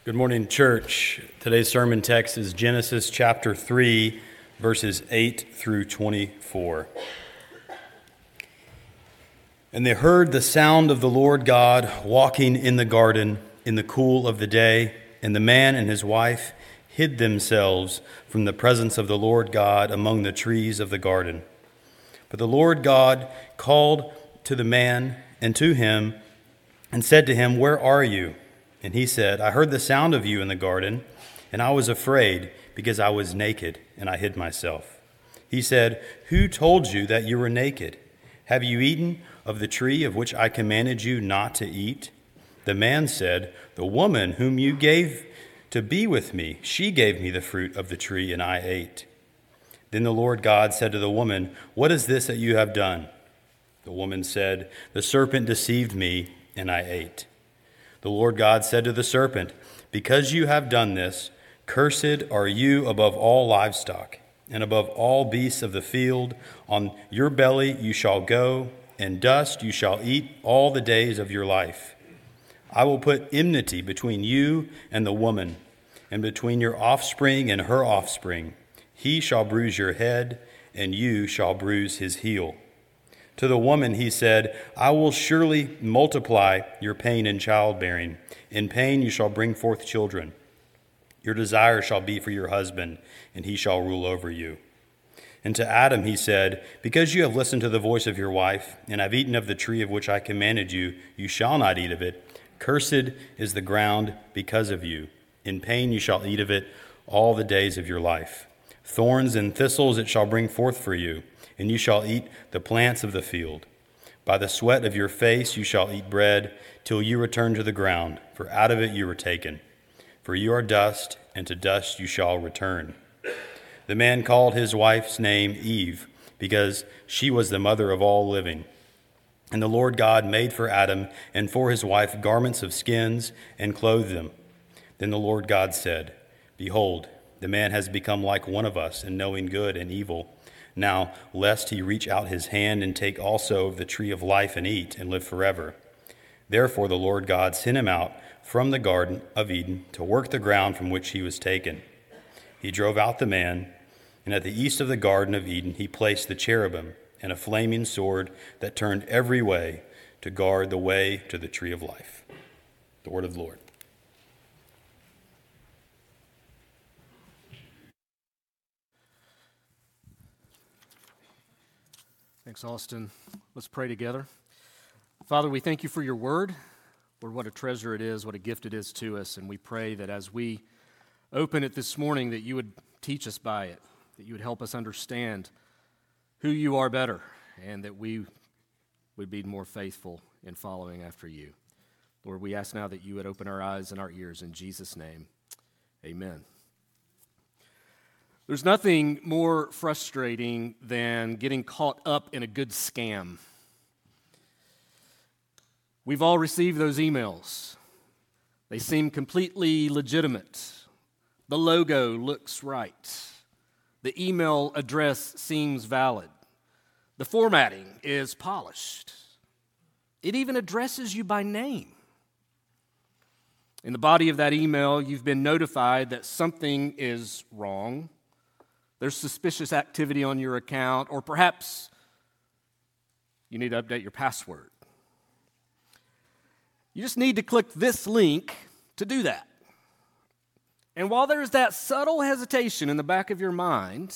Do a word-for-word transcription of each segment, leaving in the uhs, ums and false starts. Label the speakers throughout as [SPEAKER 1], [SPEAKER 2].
[SPEAKER 1] Good morning, church. Today's sermon text is Genesis chapter three, verses eight through twenty-four. And they heard the sound of the Lord God walking in the garden in the cool of the day, and the man and his wife hid themselves from the presence of the Lord God among the trees of the garden. But the Lord God called to the man and to him and said to him, "Where are you?" And he said, "I heard the sound of you in the garden, and I was afraid because I was naked, and I hid myself." He said, "Who told you that you were naked? Have you eaten of the tree of which I commanded you not to eat?" The man said, "The woman whom you gave to be with me, she gave me the fruit of the tree, and I ate." Then the Lord God said to the woman, "What is this that you have done?" The woman said, "The serpent deceived me, and I ate." The Lord God said to the serpent, "Because you have done this, cursed are you above all livestock, and above all beasts of the field. On your belly you shall go, and dust you shall eat all the days of your life. I will put enmity between you and the woman, and between your offspring and her offspring. He shall bruise your head, and you shall bruise his heel." To the woman he said, "I will surely multiply your pain in childbearing. In pain you shall bring forth children. Your desire shall be for your husband, and he shall rule over you." And to Adam he said, "Because you have listened to the voice of your wife, and have eaten of the tree of which I commanded you, you shall not eat of it. Cursed is the ground because of you. In pain you shall eat of it all the days of your life. Thorns and thistles it shall bring forth for you, and you shall eat the plants of the field. By the sweat of your face you shall eat bread, till you return to the ground, for out of it you were taken. For you are dust, and to dust you shall return." The man called his wife's name Eve, because she was the mother of all living. And the Lord God made for Adam and for his wife garments of skins, and clothed them. Then the Lord God said, "Behold, the man has become like one of us in knowing good and evil. Now, lest he reach out his hand and take also of the tree of life and eat and live forever." Therefore the Lord God sent him out from the Garden of Eden to work the ground from which he was taken. He drove out the man, and at the east of the Garden of Eden he placed the cherubim and a flaming sword that turned every way to guard the way to the tree of life. The word of the Lord.
[SPEAKER 2] Thanks, Austin. Let's pray together. Father, we thank you for your word. Lord, what a treasure it is, what a gift it is to us. And we pray that as we open it this morning, that you would teach us by it, that you would help us understand who you are better, and that we would be more faithful in following after you. Lord, we ask now that you would open our eyes and our ears. In Jesus' name, amen. There's nothing more frustrating than getting caught up in a good scam. We've all received those emails. They seem completely legitimate. The logo looks right. The email address seems valid. The formatting is polished. It even addresses you by name. In the body of that email, you've been notified that something is wrong. There's suspicious activity on your account, or perhaps you need to update your password. You just need to click this link to do that. And while there's that subtle hesitation in the back of your mind,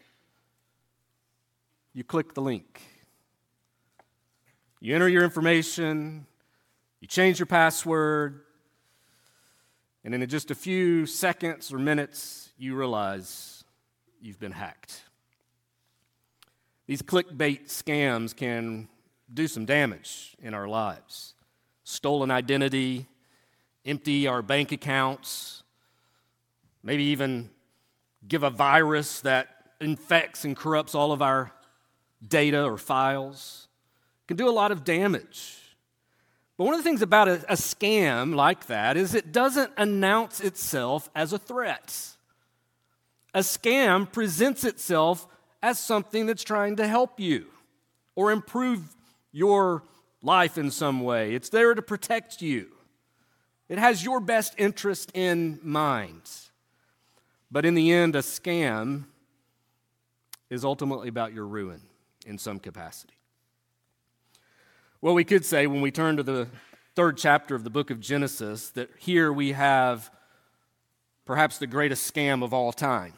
[SPEAKER 2] you click the link. You enter your information, you change your password, and in just a few seconds or minutes, you realize you've been hacked. These clickbait scams can do some damage in our lives. Stolen identity, empty our bank accounts, maybe even give a virus that infects and corrupts all of our data or files. It can do a lot of damage. But one of the things about a, a scam like that is it doesn't announce itself as a threat. A scam presents itself as something that's trying to help you or improve your life in some way. It's there to protect you. It has your best interest in mind. But in the end, a scam is ultimately about your ruin in some capacity. Well, we could say when we turn to the third chapter of the book of Genesis that here we have perhaps the greatest scam of all time.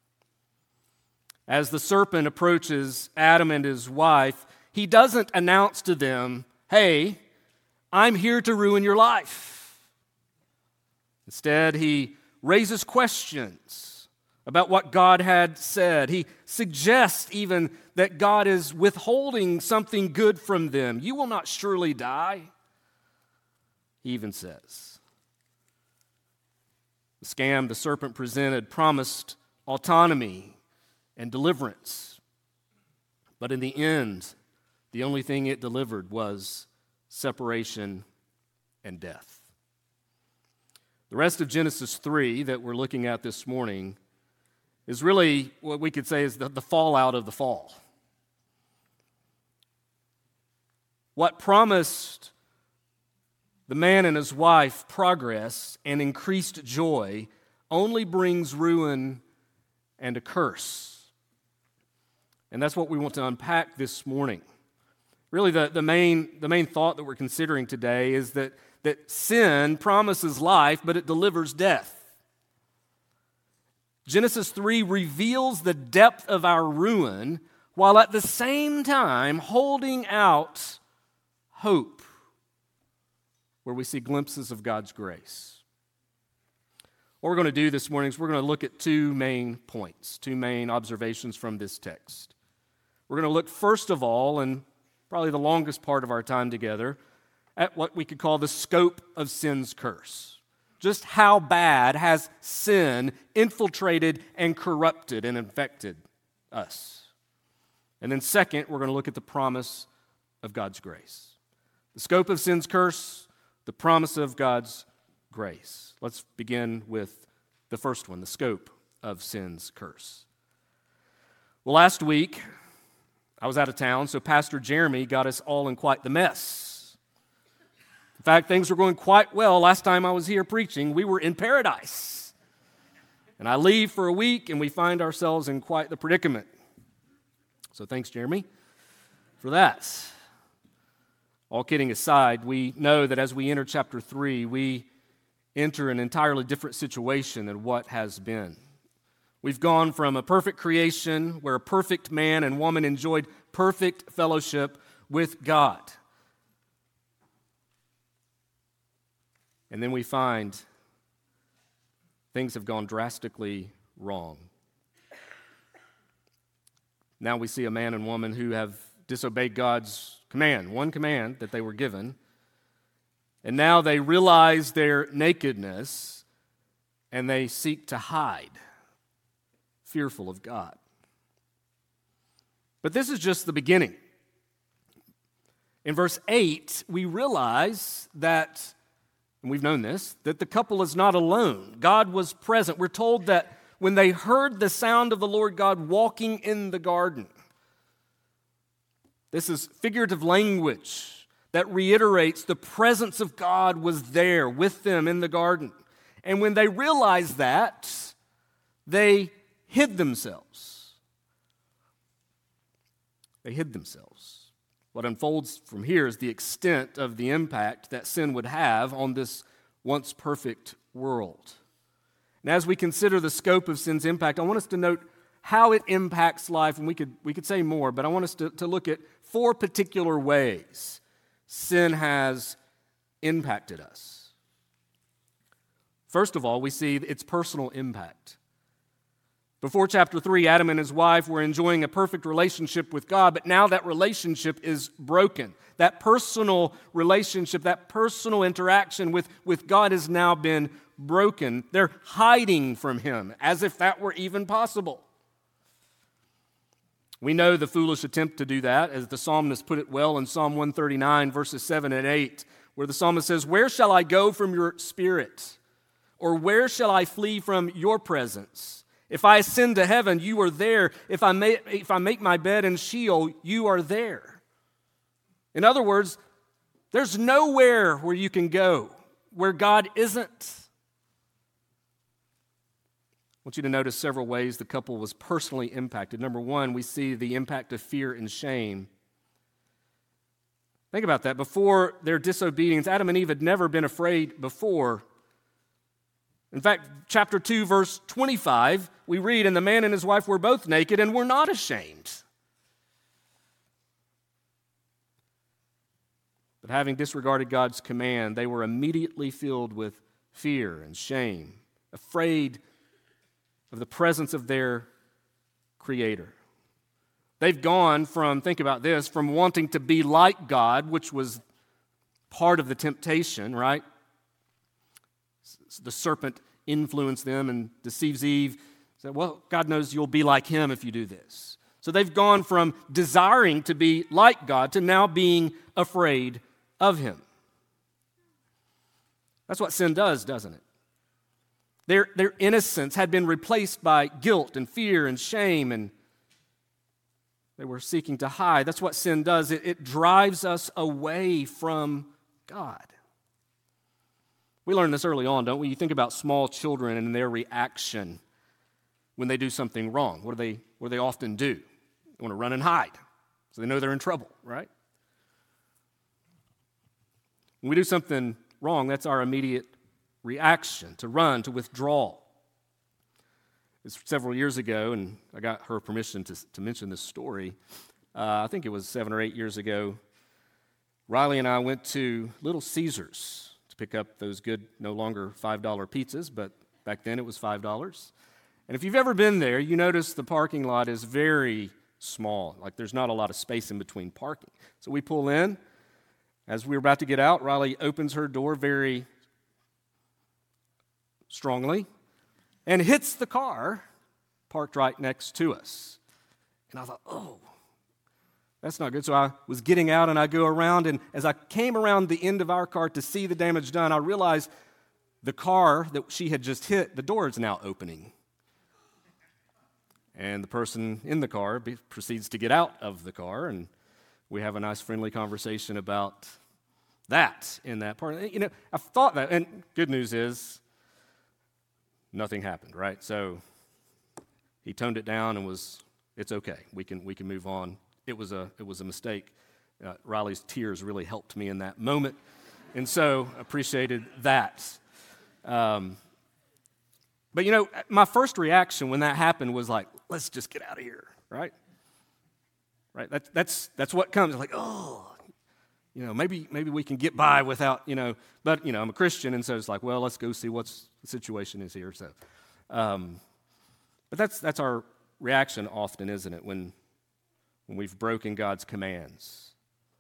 [SPEAKER 2] As the serpent approaches Adam and his wife, he doesn't announce to them, "Hey, I'm here to ruin your life." Instead, he raises questions about what God had said. He suggests even that God is withholding something good from them. "You will not surely die," he even says. The scam the serpent presented promised autonomy and deliverance. But in the end, the only thing it delivered was separation and death. The rest of Genesis three that we're looking at this morning is really what we could say is the, the fallout of the fall. What promised the man and his wife progress and increased joy only brings ruin and a curse. And that's what we want to unpack this morning. Really, the, the, main, the main thought that we're considering today is that, that sin promises life, but it delivers death. Genesis three reveals the depth of our ruin, while at the same time holding out hope, where we see glimpses of God's grace. What we're going to do this morning is we're going to look at two main points, two main observations from this text. We're going to look first of all, and probably the longest part of our time together, at what we could call the scope of sin's curse. Just how bad has sin infiltrated and corrupted and infected us? And then second, we're going to look at the promise of God's grace. The scope of sin's curse, the promise of God's grace. Let's begin with the first one, the scope of sin's curse. Well, last week, I was out of town, so Pastor Jeremy got us all in quite the mess. In fact, things were going quite well. Last time I was here preaching, we were in paradise. And I leave for a week, and we find ourselves in quite the predicament. So thanks, Jeremy, for that. All kidding aside, we know that as we enter chapter three, we enter an entirely different situation than what has been. We've gone from a perfect creation where a perfect man and woman enjoyed perfect fellowship with God. And then we find things have gone drastically wrong. Now we see a man and woman who have disobeyed God's command, one command that they were given, and now they realize their nakedness and they seek to hide, fearful of God. But this is just the beginning. In verse eight, we realize that, and we've known this, that the couple is not alone. God was present. We're told that when they heard the sound of the Lord God walking in the garden, this is figurative language that reiterates the presence of God was there with them in the garden. And when they realized that, they hid themselves. They hid themselves. What unfolds from here is the extent of the impact that sin would have on this once perfect world. And as we consider the scope of sin's impact, I want us to note how it impacts life, and we could, we could say more, but I want us to, to look at four particular ways sin has impacted us. First of all, we see its personal impact. Before chapter three, Adam and his wife were enjoying a perfect relationship with God, but now that relationship is broken. That personal relationship, that personal interaction with, with God has now been broken. They're hiding from Him as if that were even possible. We know the foolish attempt to do that, as the psalmist put it well in Psalm one thirty-nine, verses seven and eight, where the psalmist says, "Where shall I go from your spirit? Or where shall I flee from your presence? If I ascend to heaven, you are there. If I make, if I make my bed in Sheol, you are there." In other words, there's nowhere where you can go where God isn't. I want you to notice several ways the couple was personally impacted. Number one, we see the impact of fear and shame. Think about that. Before their disobedience, Adam and Eve had never been afraid before. In fact, chapter two, verse twenty-five, we read, "And the man and his wife were both naked and were not ashamed." But having disregarded God's command, they were immediately filled with fear and shame, afraid of the presence of their Creator. They've gone from, think about this, from wanting to be like God, which was part of the temptation, right? The serpent influenced them and deceives Eve. Said, well, God knows you'll be like him if you do this. So they've gone from desiring to be like God to now being afraid of him. That's what sin does, doesn't it? Their, their innocence had been replaced by guilt and fear and shame, and they were seeking to hide. That's what sin does. It, it drives us away from God. We learn this early on, don't we? You think about small children and their reaction when they do something wrong. What do they, what do they often do? They want to run and hide, so they know they're in trouble, right? When we do something wrong, that's our immediate reaction, to run, to withdraw. It's several years ago, and I got her permission to, to mention this story. Uh, I think it was seven or eight years ago. Riley and I went to Little Caesars to pick up those good, no longer five dollar pizzas, but back then it was five dollars. And if you've ever been there, you notice the parking lot is very small. Like there's not a lot of space in between parking. So we pull in. As we were about to get out, Riley opens her door very strongly and hits the car parked right next to us. And I thought, oh, that's not good. So I was getting out and I go around, and as I came around the end of our car to see the damage done, I realized the car that she had just hit, the door is now opening. And the person in the car be, proceeds to get out of the car, and we have a nice friendly conversation about that in that part. You know, I've thought that, and good news is nothing happened, right? So he toned it down and was, it's okay. We can we can move on. It was a it was a mistake. Uh, Riley's tears really helped me in that moment, and so appreciated that. Um, but you know, my first reaction when that happened was like, let's just get out of here, right? Right. That's that's that's what comes. Like, oh, you know, maybe maybe we can get by without, you know. But you know, I'm a Christian, and so it's like, well, let's go see what's the situation is here. So, um, but that's that's our reaction often, isn't it? When when we've broken God's commands.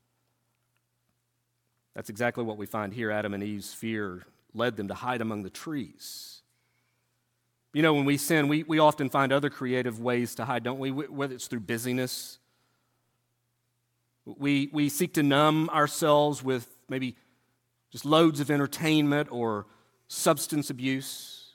[SPEAKER 2] That's exactly what we find here. Adam and Eve's fear led them to hide among the trees. You know, when we sin, we, we often find other creative ways to hide, don't we? Whether it's through busyness. We, we seek to numb ourselves with maybe just loads of entertainment or substance abuse.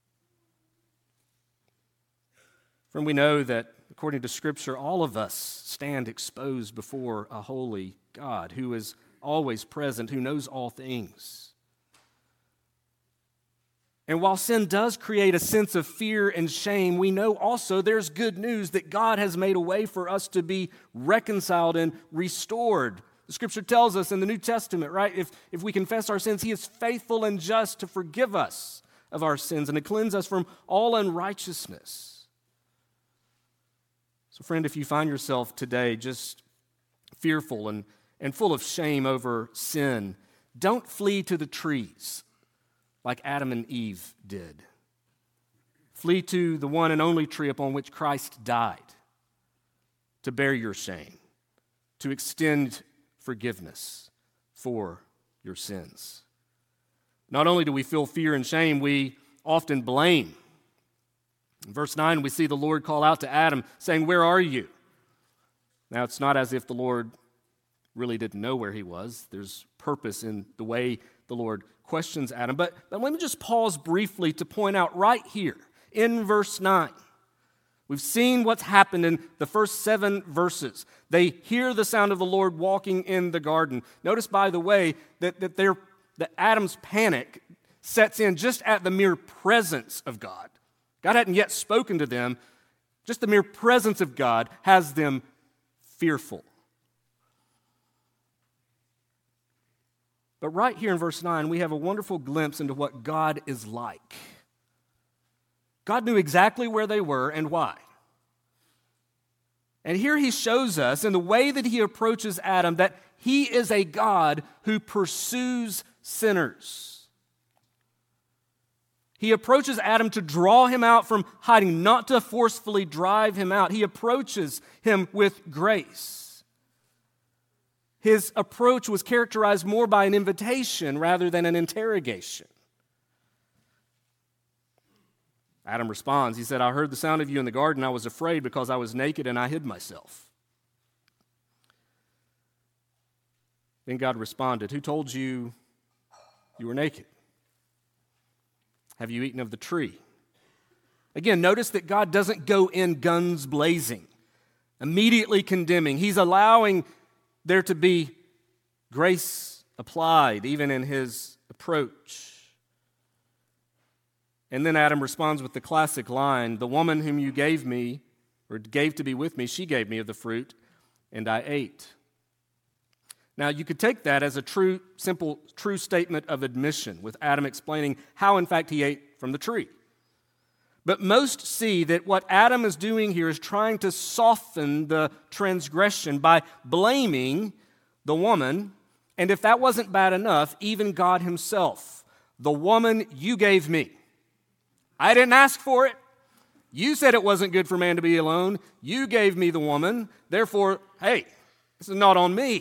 [SPEAKER 2] Friend, we know that according to Scripture, all of us stand exposed before a holy God who is always present, who knows all things. And while sin does create a sense of fear and shame, we know also there's good news that God has made a way for us to be reconciled and restored. The Scripture tells us in the New Testament, right, if, if we confess our sins, He is faithful and just to forgive us of our sins and to cleanse us from all unrighteousness. So friend, if you find yourself today just fearful and, and full of shame over sin, don't flee to the trees like Adam and Eve did. Flee to the one and only tree upon which Christ died to bear your shame, to extend forgiveness for your sins. Not only do we feel fear and shame, we often blame. In verse nine, we see the Lord call out to Adam, saying, "Where are you?" Now, it's not as if the Lord really didn't know where he was. There's purpose in the way the Lord questions Adam. But, but let me just pause briefly to point out right here in verse nine. We've seen what's happened in the first seven verses. They hear the sound of the Lord walking in the garden. Notice, by the way, that, that they're that Adam's panic sets in just at the mere presence of God. God hadn't yet spoken to them. Just the mere presence of God has them fearful. But right here in verse nine, we have a wonderful glimpse into what God is like. God knew exactly where they were and why. And here he shows us in the way that he approaches Adam that he is a God who pursues sinners. He approaches Adam to draw him out from hiding, not to forcefully drive him out. He approaches him with grace. His approach was characterized more by an invitation rather than an interrogation. Adam responds, he said, I heard the sound of you in the garden. I was afraid because I was naked and I hid myself. Then God responded, who told you you were naked? Have you eaten of the tree? Again, notice that God doesn't go in guns blazing, immediately condemning. He's allowing there to be grace applied even in his approach. And then Adam responds with the classic line, the woman whom you gave me, or gave to be with me, she gave me of the fruit, and I ate. Now, you could take that as a true, simple, true statement of admission, with Adam explaining how, in fact, he ate from the tree. But most see that what Adam is doing here is trying to soften the transgression by blaming the woman, and if that wasn't bad enough, even God himself. The woman you gave me. I didn't ask for it. You said it wasn't good for man to be alone. You gave me the woman. Therefore, hey, this is not on me.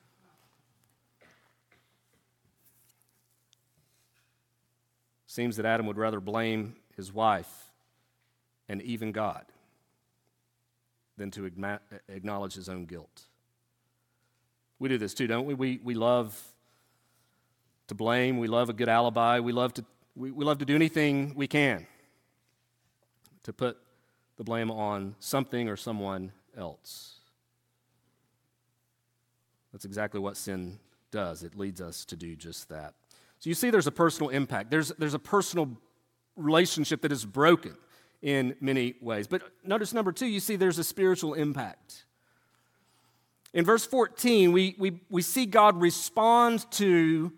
[SPEAKER 2] Seems that Adam would rather blame his wife and even God than to acknowledge his own guilt. We do this too, don't we? We we love to blame. We love a good alibi. We love to we, we love to do anything we can to put the blame on something or someone else. That's exactly what sin does. It leads us to do just that. So you see there's a personal impact. There's, there's a personal relationship that is broken in many ways. But notice number two, you see there's a spiritual impact. In verse fourteen, we, we, we see God respond to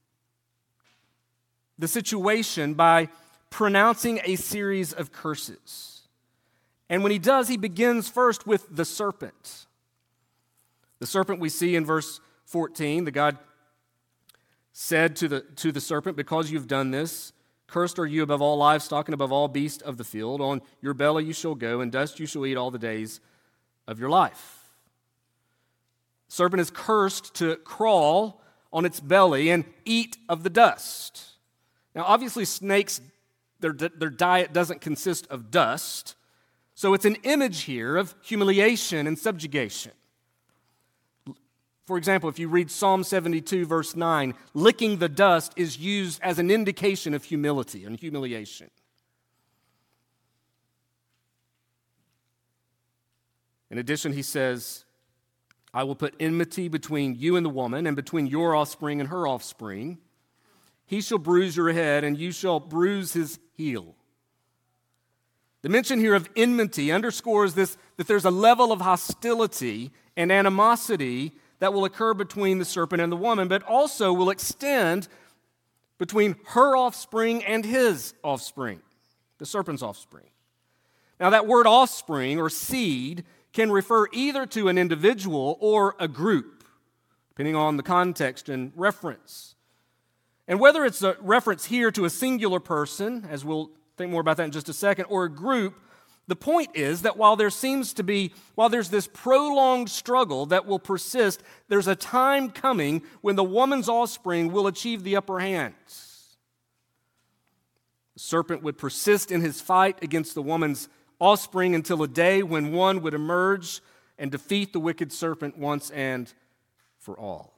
[SPEAKER 2] the situation by pronouncing a series of curses. And when he does, he begins first with the serpent. The serpent we see in verse fourteen, the God said to the, to the serpent, because you've done this, cursed are you above all livestock and above all beasts of the field. On your belly you shall go, and dust you shall eat all the days of your life. The serpent is cursed to crawl on its belly and eat of the dust. Now, obviously, snakes, their, their diet doesn't consist of dust, so it's an image here of humiliation and subjugation. For example, if you read Psalm seventy-two, verse nine, licking the dust is used as an indication of humility and humiliation. In addition, he says, I will put enmity between you and the woman, and between your offspring and her offspring. He shall bruise your head, and you shall bruise his heel. The mention here of enmity underscores this, that there's a level of hostility and animosity that will occur between the serpent and the woman, but also will extend between her offspring and his offspring, the serpent's offspring. Now, that word offspring or seed can refer either to an individual or a group, depending on the context and reference. And whether it's a reference here to a singular person, as we'll think more about that in just a second, or a group, the point is that while there seems to be, while there's this prolonged struggle that will persist, there's a time coming when the woman's offspring will achieve the upper hand. The serpent would persist in his fight against the woman's offspring until a day when one would emerge and defeat the wicked serpent once and for all.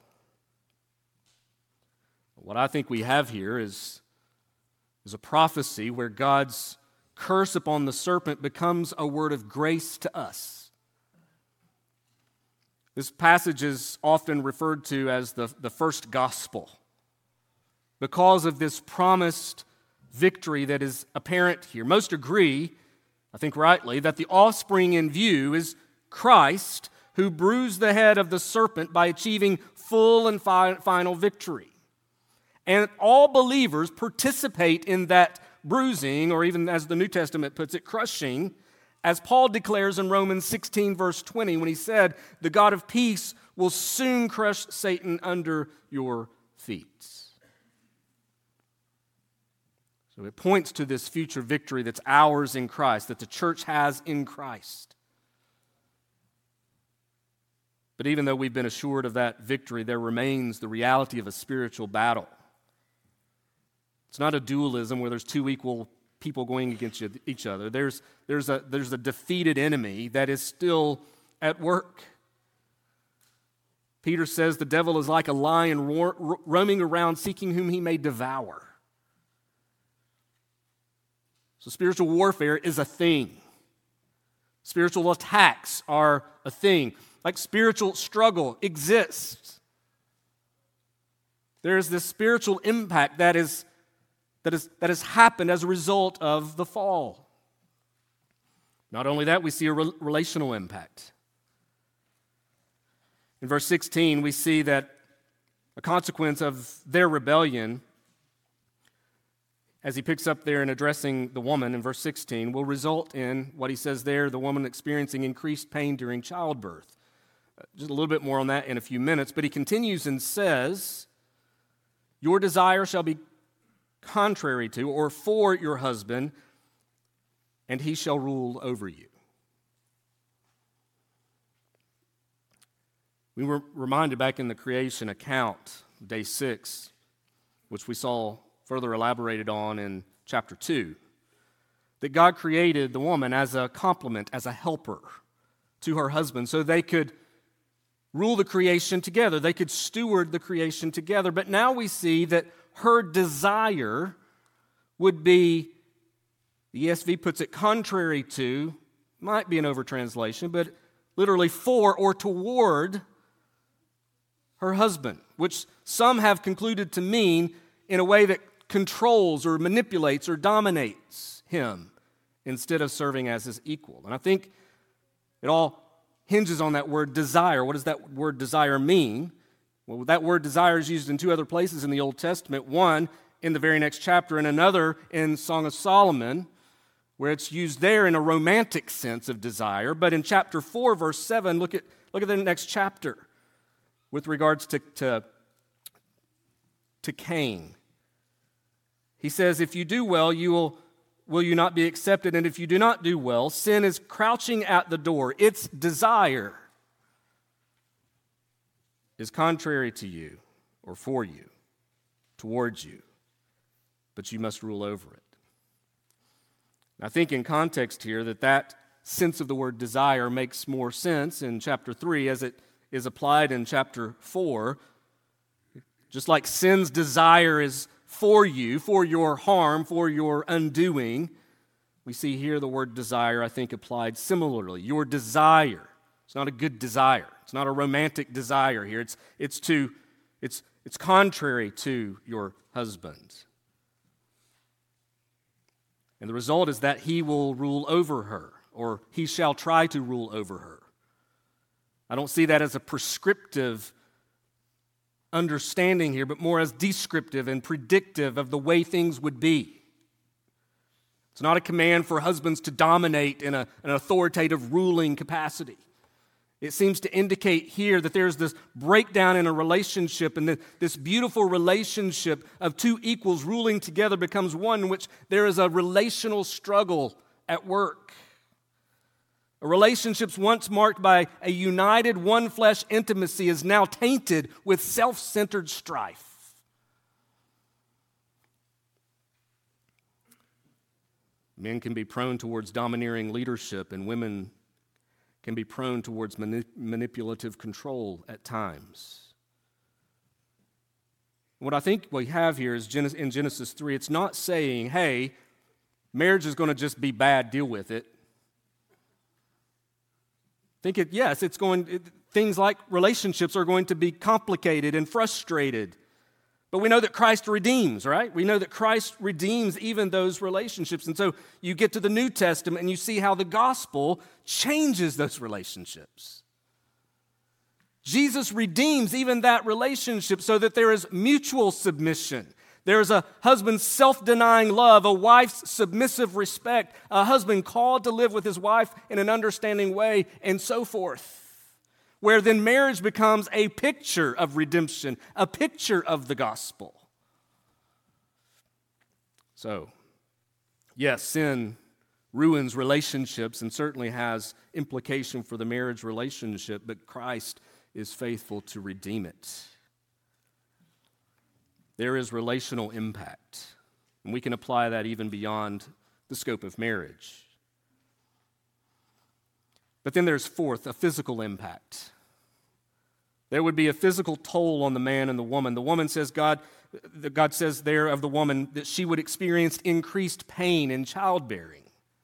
[SPEAKER 2] What I think we have here is, is a prophecy where God's curse upon the serpent becomes a word of grace to us. This passage is often referred to as the, the first gospel. because of this promised victory that is apparent here. Most agree, I think rightly, that the offspring in view is Christ, who bruised the head of the serpent by achieving full and fi- final victory. And all believers participate in that bruising, or even as the New Testament puts it, crushing, as Paul declares in Romans sixteen, verse twenty, when he said, "The God of peace will soon crush Satan under your feet." So it points to this future victory that's ours in Christ, that the church has in Christ. But even though we've been assured of that victory, there remains the reality of a spiritual battle. It's not a dualism where there's two equal people going against each other. There's, there's, a, there's a defeated enemy that is still at work. Peter says the devil is like a lion ro- roaming around seeking whom he may devour. So spiritual warfare is a thing. Spiritual attacks are a thing. Like spiritual struggle exists. There is this spiritual impact that is that is that has happened as a result of the fall. Not only that, we see a re- relational impact. In verse sixteen, we see that a consequence of their rebellion, as he picks up there in addressing the woman in verse sixteen, will result in what he says there, the woman experiencing increased pain during childbirth. Just a little bit more on that in a few minutes, but he continues and says, "Your desire shall be contrary to or for your husband, and he shall rule over you." We were reminded back in the creation account, day six, which we saw further elaborated on in chapter two, that God created the woman as a complement, as a helper to her husband, so they could rule the creation together. They could steward the creation together. But now we see that her desire would be, the E S V puts it, contrary to, might be an overtranslation, but literally for or toward her husband, which some have concluded to mean in a way that controls or manipulates or dominates him instead of serving as his equal. And I think it all hinges on that word desire. What does that word desire mean? Well, that word desire is used in two other places in the Old Testament. One in the very next chapter, and another in Song of Solomon, where it's used there in a romantic sense of desire. But in chapter four, verse seven, look at, look at the next chapter with regards to, to, to Cain. He says, "If you do well, you will will you not be accepted? And if you do not do well, sin is crouching at the door. Its desire is contrary to you or for you, towards you, but you must rule over it." I think in context here that that sense of the word desire makes more sense in chapter three as it is applied in chapter four. Just like sin's desire is for you, for your harm, for your undoing, we see here the word desire, I think, applied similarly. Your desire. It's not a good desire. It's not a romantic desire here. It's, it's, to, it's, it's contrary to your husband. And the result is that he will rule over her, or he shall try to rule over her. I don't see that as a prescriptive understanding here, but more as descriptive and predictive of the way things would be. It's not a command for husbands to dominate in a, an authoritative ruling capacity. It seems to indicate here that there's this breakdown in a relationship, and that this beautiful relationship of two equals ruling together becomes one in which there is a relational struggle at work. A relationship once marked by a united one-flesh intimacy is now tainted with self-centered strife. Men can be prone towards domineering leadership, and women can be prone towards mani- manipulative control at times. What I think we have here is in Genesis three, it's not saying, hey, marriage is going to just be bad, deal with it. Think it, yes, it's going, it, things like relationships are going to be complicated and frustrated. But we know that Christ redeems, right? We know that Christ redeems even those relationships. And so you get to the New Testament and you see how the gospel changes those relationships. Jesus redeems even that relationship so that there is mutual submission. There is a husband's self-denying love, a wife's submissive respect, a husband called to live with his wife in an understanding way, and so forth. Where then marriage becomes a picture of redemption, a picture of the gospel. So, yes, sin ruins relationships and certainly has implication for the marriage relationship, but Christ is faithful to redeem it. There is relational impact, and we can apply that even beyond the scope of marriage. But then there's fourth, a physical impact. There would be a physical toll on the man and the woman. The woman says, God, God says there of the woman that she would experience increased pain in childbearing.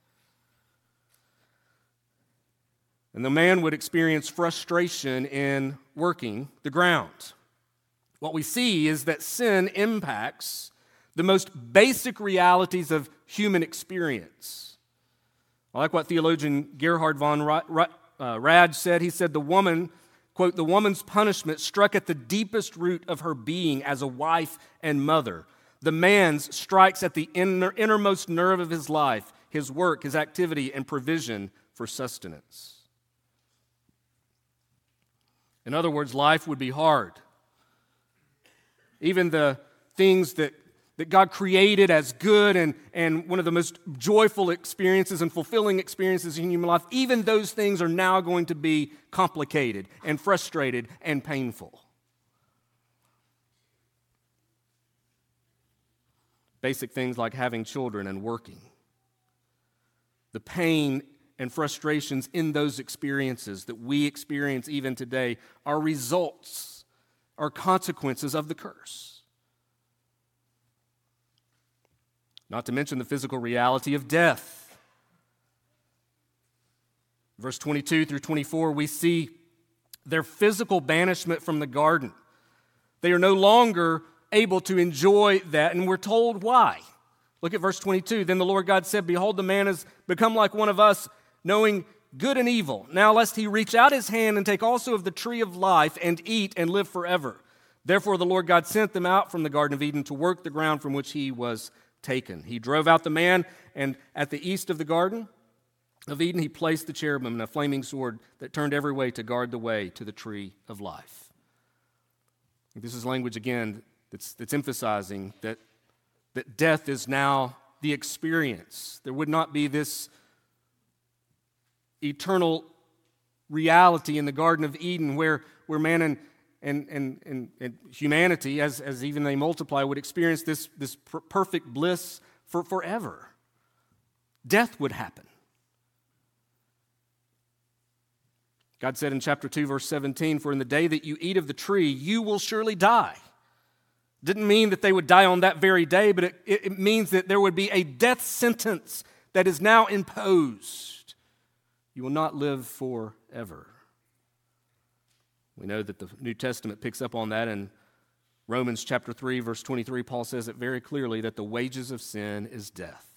[SPEAKER 2] And the man would experience frustration in working the ground. What we see is that sin impacts the most basic realities of human experience. I like what theologian Gerhard von Rad said. He said, the woman, quote, the woman's punishment struck at the deepest root of her being as a wife and mother. The man's strikes at the inner, innermost nerve of his life, his work, his activity, and provision for sustenance. In other words, life would be hard. Even the things that, that God created as good and, and one of the most joyful experiences and fulfilling experiences in human life, even those things are now going to be complicated and frustrated and painful. Basic things like having children and working. The pain and frustrations in those experiences that we experience even today are results are consequences of the curse. Not to mention the physical reality of death. Verse twenty-two through twenty-four, we see their physical banishment from the garden. They are no longer able to enjoy that, and we're told why. Look at verse twenty-two. Then the Lord God said, behold, the man has become like one of us, knowing good and evil. Now lest he reach out his hand and take also of the tree of life and eat and live forever. Therefore the Lord God sent them out from the Garden of Eden to work the ground from which he was taken. He drove out the man, and at the east of the Garden of Eden he placed the cherubim and a flaming sword that turned every way to guard the way to the tree of life. This is language, again, that's, that's emphasizing that, that death is now the experience. There would not be this eternal reality in the Garden of Eden where, where man and, and, and, and, and humanity, as, as even they multiply, would experience this, this per- perfect bliss for forever. Death would happen. God said in chapter two, verse seventeen, for in the day that you eat of the tree, you will surely die. Didn't mean that they would die on that very day, but it, it means that there would be a death sentence that is now imposed. You will not live forever. We know that the New Testament picks up on that in Romans chapter three, verse twenty-three. Paul says it very clearly that the wages of sin is death.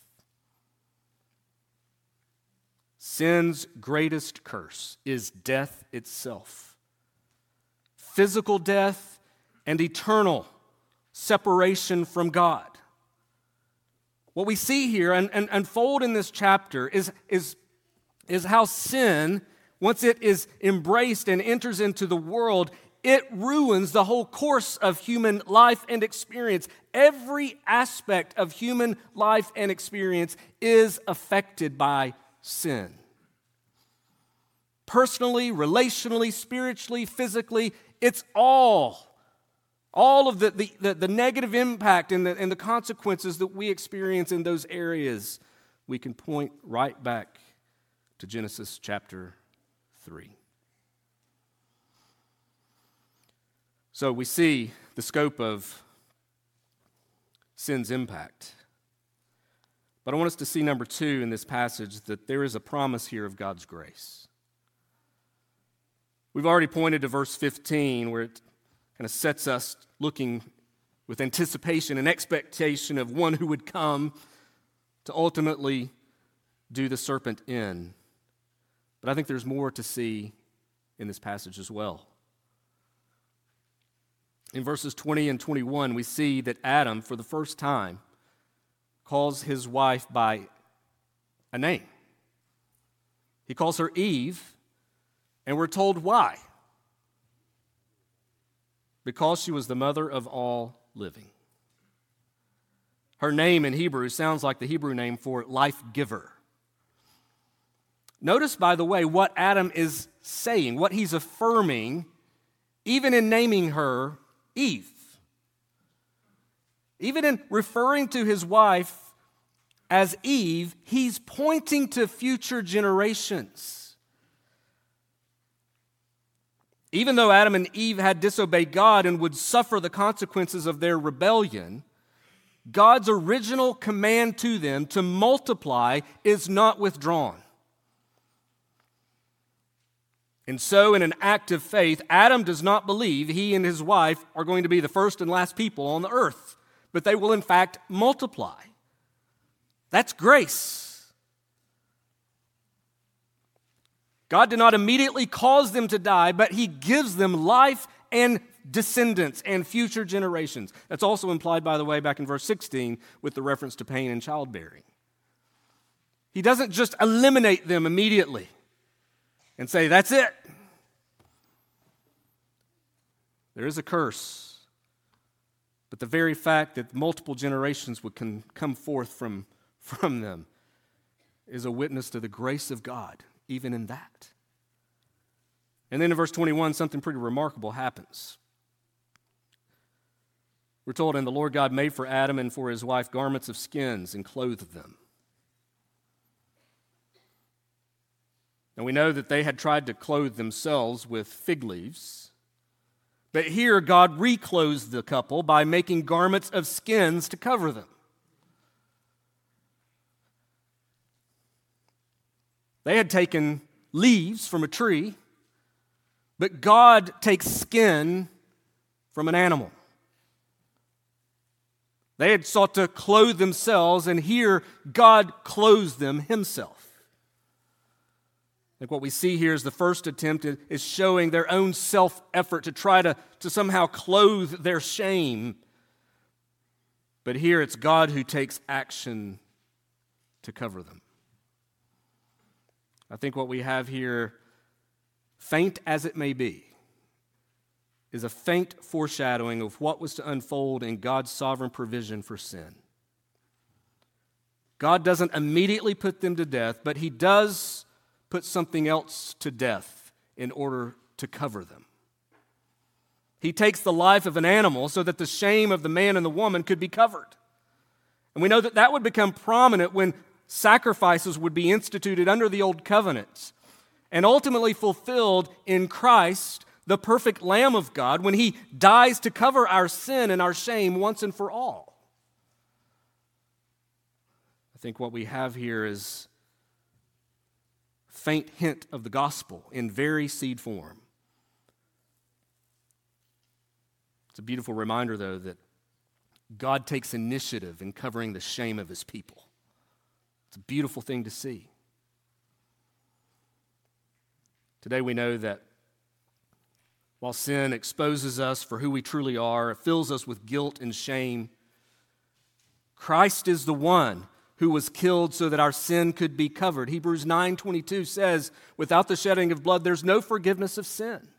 [SPEAKER 2] Sin's greatest curse is death itself. Physical death and eternal separation from God. What we see here and, and unfold in this chapter is, is, is how sin, once it is embraced and enters into the world, it ruins the whole course of human life and experience. Every aspect of human life and experience is affected by sin. Personally, relationally, spiritually, physically, it's all, all of the, the, the, the negative impact and the, and the consequences that we experience in those areas, we can point right back to Genesis chapter three. So we see the scope of sin's impact. But I want us to see number two in this passage, that there is a promise here of God's grace. We've already pointed to verse fifteen, where it kind of sets us looking with anticipation and expectation of one who would come to ultimately do the serpent in. But I think there's more to see in this passage as well. In verses twenty and twenty-one, we see that Adam, for the first time, calls his wife by a name. He calls her Eve, and we're told why. Because she was the mother of all living. Her name in Hebrew sounds like the Hebrew name for life giver. Notice, by the way, what Adam is saying, what he's affirming, even in naming her Eve. Even in referring to his wife as Eve, he's pointing to future generations. Even though Adam and Eve had disobeyed God and would suffer the consequences of their rebellion, God's original command to them to multiply is not withdrawn. And so, in an act of faith, Adam does not believe he and his wife are going to be the first and last people on the earth, but they will in fact multiply. That's grace. God did not immediately cause them to die, but he gives them life and descendants and future generations. That's also implied, by the way, back in verse sixteen with the reference to pain and childbearing. He doesn't just eliminate them immediately and say, that's it. There is a curse. But the very fact that multiple generations would can come forth from, from them is a witness to the grace of God, even in that. And then in verse twenty-one, something pretty remarkable happens. We're told, and the Lord God made for Adam and for his wife garments of skins and clothed them. And we know that they had tried to clothe themselves with fig leaves. But here God reclothes the couple by making garments of skins to cover them. They had taken leaves from a tree, but God takes skin from an animal. They had sought to clothe themselves, and here God clothes them himself. Like what we see here is the first attempt is showing their own self-effort to try to, to somehow clothe their shame. But here it's God who takes action to cover them. I think what we have here, faint as it may be, is a faint foreshadowing of what was to unfold in God's sovereign provision for sin. God doesn't immediately put them to death, but he does put something else to death in order to cover them. He takes the life of an animal so that the shame of the man and the woman could be covered. And we know that that would become prominent when sacrifices would be instituted under the old covenant and ultimately fulfilled in Christ, the perfect Lamb of God, when he dies to cover our sin and our shame once and for all. I think what we have here is faint hint of the gospel in very seed form. It's a beautiful reminder, though, that God takes initiative in covering the shame of his people. It's a beautiful thing to see. Today we know that while sin exposes us for who we truly are, it fills us with guilt and shame, Christ is the one who was killed so that our sin could be covered. Hebrews nine twenty-two says, without the shedding of blood, there's no forgiveness of sin.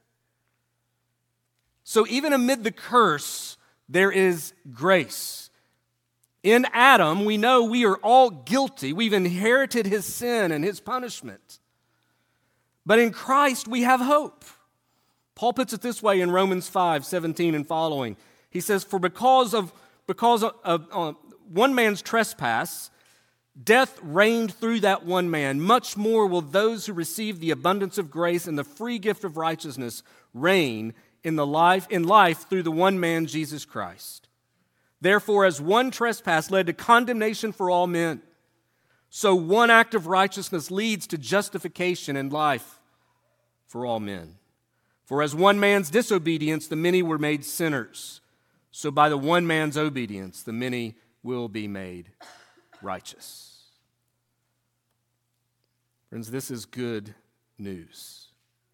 [SPEAKER 2] So even amid the curse, there is grace. In Adam, we know we are all guilty. We've inherited his sin and his punishment. But in Christ, we have hope. Paul puts it this way in Romans five seventeen and following. He says, for because of, because of, of uh, one man's trespass, death reigned through that one man. Much more will those who receive the abundance of grace and the free gift of righteousness reign in the life in life through the one man, Jesus Christ. Therefore, as one trespass led to condemnation for all men, so one act of righteousness leads to justification and life for all men. For as one man's disobedience, the many were made sinners, so by the one man's obedience, the many will be made righteous. Friends, this is good news.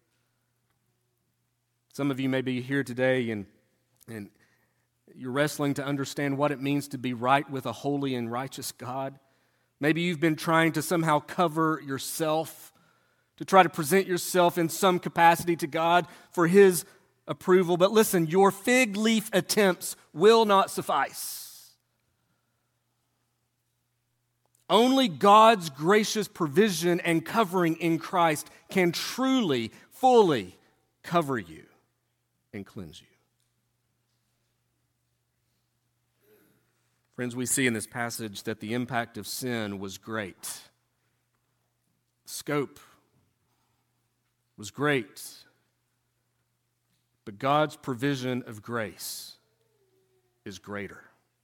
[SPEAKER 2] Some of you may be here today and, and you're wrestling to understand what it means to be right with a holy and righteous God. Maybe you've been trying to somehow cover yourself, to try to present yourself in some capacity to God for His approval. But listen, your fig leaf attempts will not suffice. Only God's gracious provision and covering in Christ can truly, fully cover you and cleanse you. Friends, we see in this passage that the impact of sin was great. The scope was great. But God's provision of grace is greater.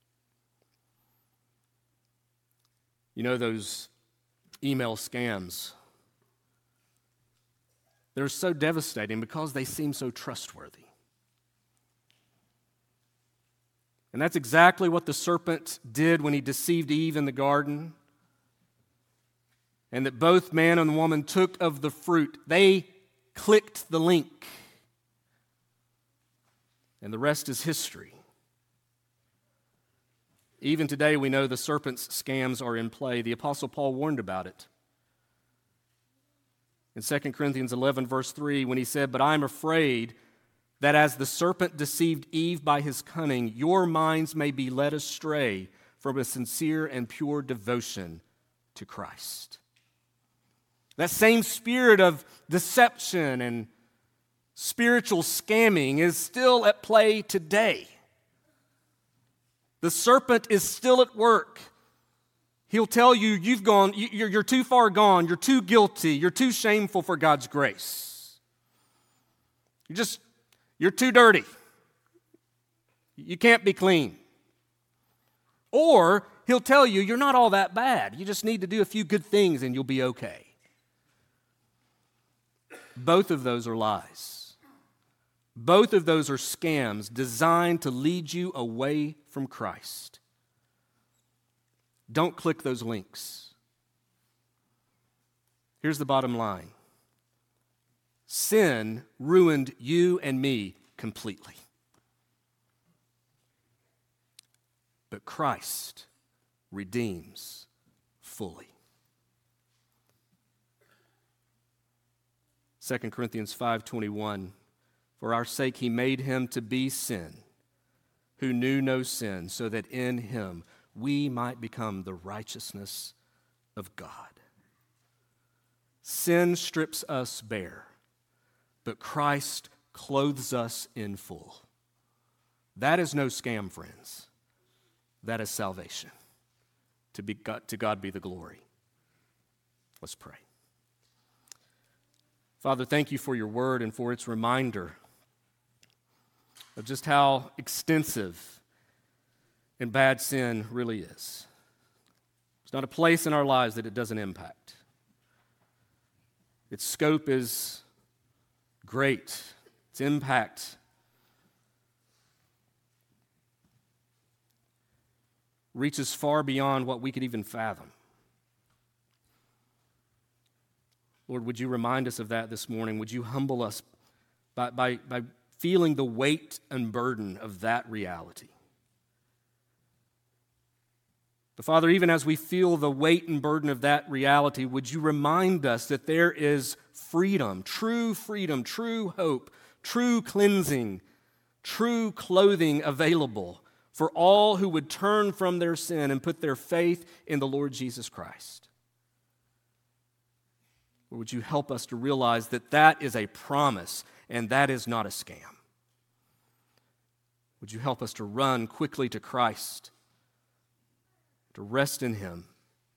[SPEAKER 2] You know those email scams? They're so devastating because they seem so trustworthy. And that's exactly what the serpent did when he deceived Eve in the garden. And that both man and woman took of the fruit. They clicked the link. And the rest is history. Even today we know the serpent's scams are in play. The Apostle Paul warned about it. In Second Corinthians eleven, verse three, when he said, "But I am afraid that as the serpent deceived Eve by his cunning, your minds may be led astray from a sincere and pure devotion to Christ." That same spirit of deception and spiritual scamming is still at play today. The serpent is still at work. He'll tell you, you've gone, you're, you're too far gone, you're too guilty, you're too shameful for God's grace. You're just, you're too dirty. You can't be clean. Or he'll tell you, you're not all that bad. You just need to do a few good things and you'll be okay. Both of those are lies. Both of those are scams designed to lead you away from Christ. Don't click those links. Here's the bottom line. Sin ruined you and me completely. But Christ redeems fully. Second Corinthians five twenty-one, "For our sake he made him to be sin, who knew no sin, so that in him we might become the righteousness of God." Sin strips us bare, but Christ clothes us in full. That is no scam, friends. That is salvation. To, be God, to God be the glory. Let's pray. Father, thank you for your word and for its reminder of just how extensive and bad sin really is. There's not a place in our lives that it doesn't impact. Its scope is great. Its impact reaches far beyond what we could even fathom. Lord, would you remind us of that this morning? Would you humble us by, by, by feeling the weight and burden of that reality? But Father, even as we feel the weight and burden of that reality, would you remind us that there is freedom, true freedom, true hope, true cleansing, true clothing available for all who would turn from their sin and put their faith in the Lord Jesus Christ. Or would you help us to realize that that is a promise and that is not a scam? Would you help us to run quickly to Christ, to rest in Him,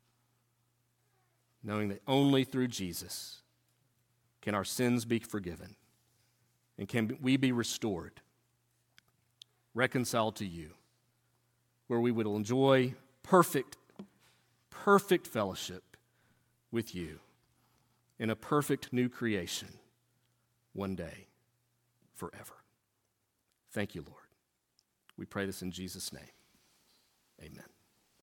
[SPEAKER 2] knowing that only through Jesus can our sins be forgiven and can we be restored, reconciled to you, where we would enjoy perfect, perfect fellowship with you in a perfect new creation one day, forever. Thank you, Lord. We pray this in Jesus' name. Amen.